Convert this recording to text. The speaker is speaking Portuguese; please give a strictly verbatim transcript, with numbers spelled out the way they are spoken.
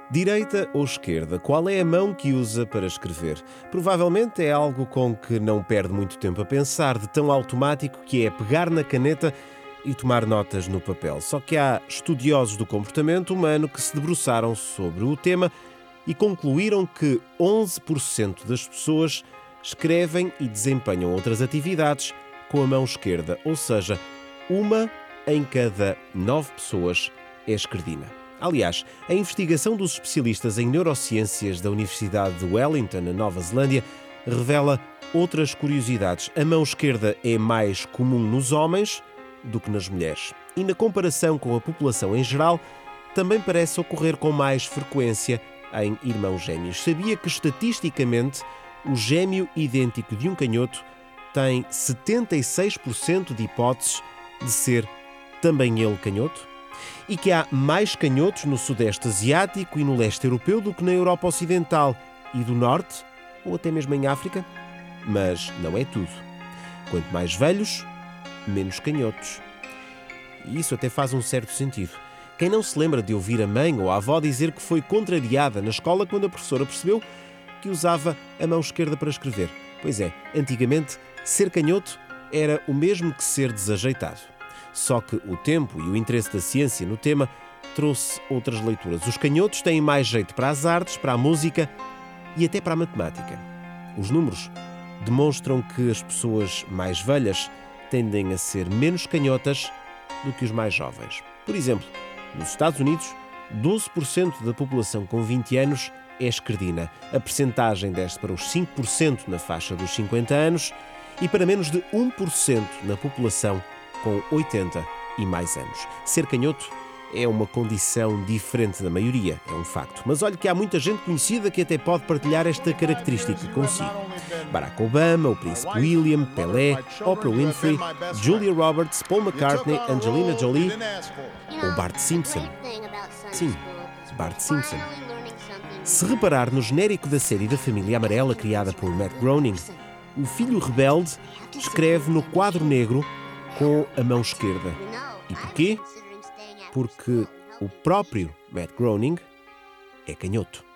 Direita ou esquerda? Qual é a mão que usa para escrever? Provavelmente é algo com que não perde muito tempo a pensar, de tão automático que é pegar na caneta e tomar notas no papel. Só que há estudiosos do comportamento humano que se debruçaram sobre o tema e concluíram que onze por cento das pessoas escrevem e desempenham outras atividades com a mão esquerda, ou seja, uma em cada nove pessoas é esquerdina. Aliás, a investigação dos especialistas em neurociências da Universidade de Wellington, na Nova Zelândia, revela outras curiosidades. A mão esquerda é mais comum nos homens do que nas mulheres. E na comparação com a população em geral, também parece ocorrer com mais frequência em irmãos gêmeos. Sabia que, estatisticamente, o gêmeo idêntico de um canhoto tem setenta e seis por cento de hipóteses de ser também ele canhoto? E que há mais canhotos no Sudeste Asiático e no Leste Europeu do que na Europa Ocidental e do Norte, ou até mesmo em África? Mas não é tudo. Quanto mais velhos, menos canhotos. E isso até faz um certo sentido. Quem não se lembra de ouvir a mãe ou a avó dizer que foi contrariada na escola quando a professora percebeu que usava a mão esquerda para escrever? Pois é, antigamente, ser canhoto era o mesmo que ser desajeitado. Só que o tempo e o interesse da ciência no tema trouxe outras leituras. Os canhotos têm mais jeito para as artes, para a música e até para a matemática. Os números demonstram que as pessoas mais velhas tendem a ser menos canhotas do que os mais jovens. Por exemplo, nos Estados Unidos, doze por cento da população com vinte anos é esquerdina. A percentagem desce para os cinco por cento na faixa dos cinquenta anos e para menos de um por cento na população com oitenta e mais anos. Ser canhoto é uma condição diferente da maioria, é um facto. Mas olha que há muita gente conhecida que até pode partilhar esta característica consigo. Barack Obama, o Príncipe William, Pelé, Oprah Winfrey, Julia Roberts, Paul McCartney, Angelina Jolie ou Bart Simpson. Sim, Bart Simpson. Se reparar no genérico da série da Família Amarela, criada por Matt Groening, o filho rebelde escreve no quadro negro com a mão esquerda. E porquê? Porque o próprio Matt Groening é canhoto.